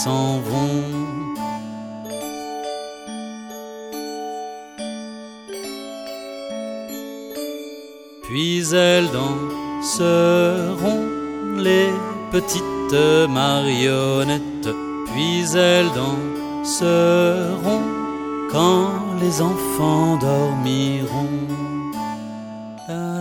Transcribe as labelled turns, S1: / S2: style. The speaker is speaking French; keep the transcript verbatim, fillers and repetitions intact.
S1: s'en vont. Puis elles danseront, les petites marionnettes. Puis elles danseront quand les enfants dormiront. La